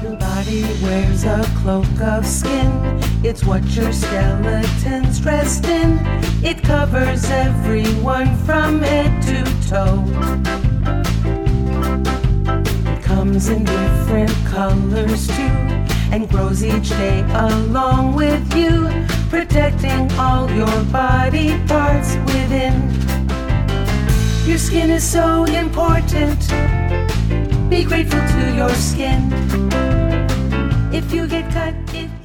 Your body wears a cloak of skin. It's what your skeleton's dressed in. It covers everyone from head to toe. It comes in different colors too, and grows each day along with you, protecting all your body parts within. Your skin is so important. Be grateful to your skin. If you get cut, it